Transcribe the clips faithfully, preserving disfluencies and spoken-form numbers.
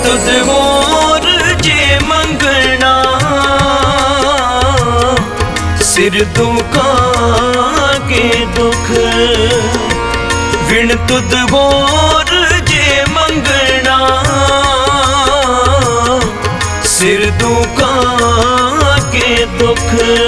तुद होर जे मंगना सिर दुखा के दुख। विण तुद होर जे मंगना सिर दुखा के दुख।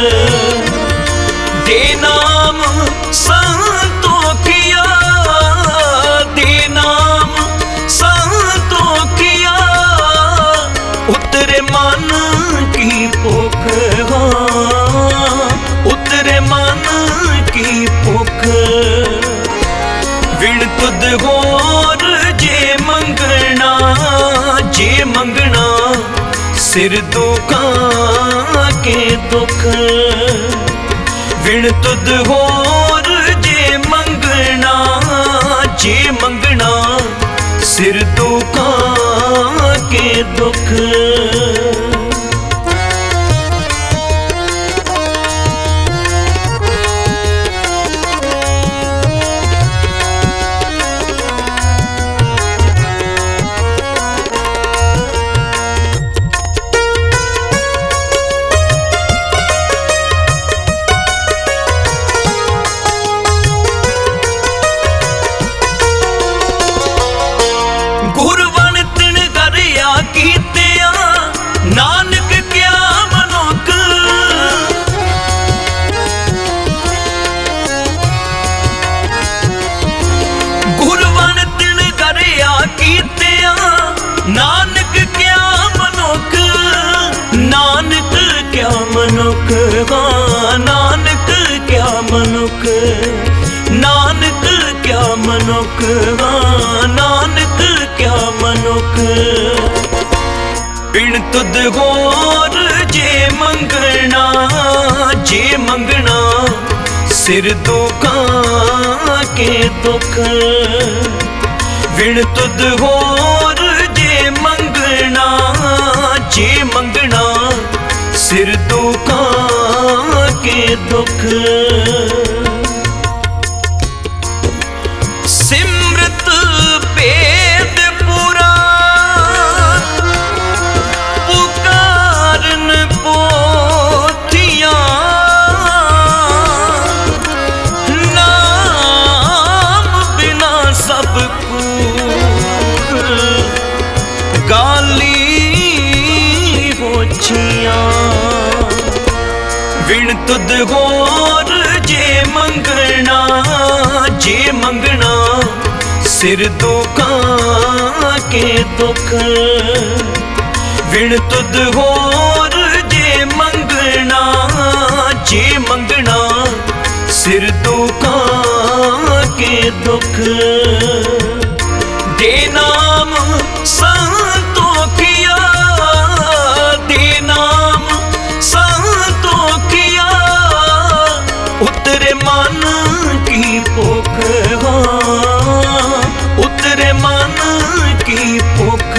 दे नाम संतों किया, दे नाम संतों किया, उतरे मन की भूख। हाँ उतरे मन की भूख। विण तुद होर जे मंगना, जे मंगना सिर दुखा के दुख। विण तुद होर जे मंगना, जे मंगना सिर दुखा के दुख। नानक क्या मनुख, गुरवन तिन गरिया कीतिया। नानक क्या मनुख, नानक क्या मनुख। हाँ नानक क्या मनुख, नानक क्या मनुख। हाँ नानक क्या मनुख। विण तुद होर जे मंगना, जे मंगना सिर दुखा के दुख। विण तुद होर जे मंगना, जे मंगना सिर दुखा के दुख। सिमरत वेद पुरा विण तुद होर जे मंगना, जे मंगना सिर दुखा के दुख। विण तुद होर जे मंगना, जे मंगना सिर दुखा के दुख। दे नाम संतों किया, दे नाम संतों किया, उतरे मन की भूख। हाँ उतरे मन की भूख।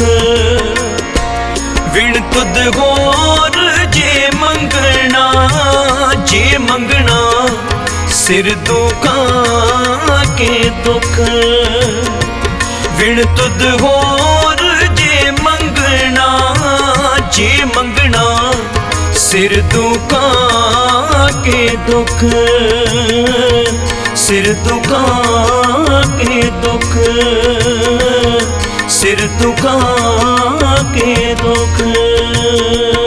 विण तुद होर जे मंगना, जे मंगना सिर दुखा के दुख। विण तुद होर जे मंगना, जे मंगना सिर दुखा के दुख। सिर दुखा के दुख, सिर दुखा के दुख।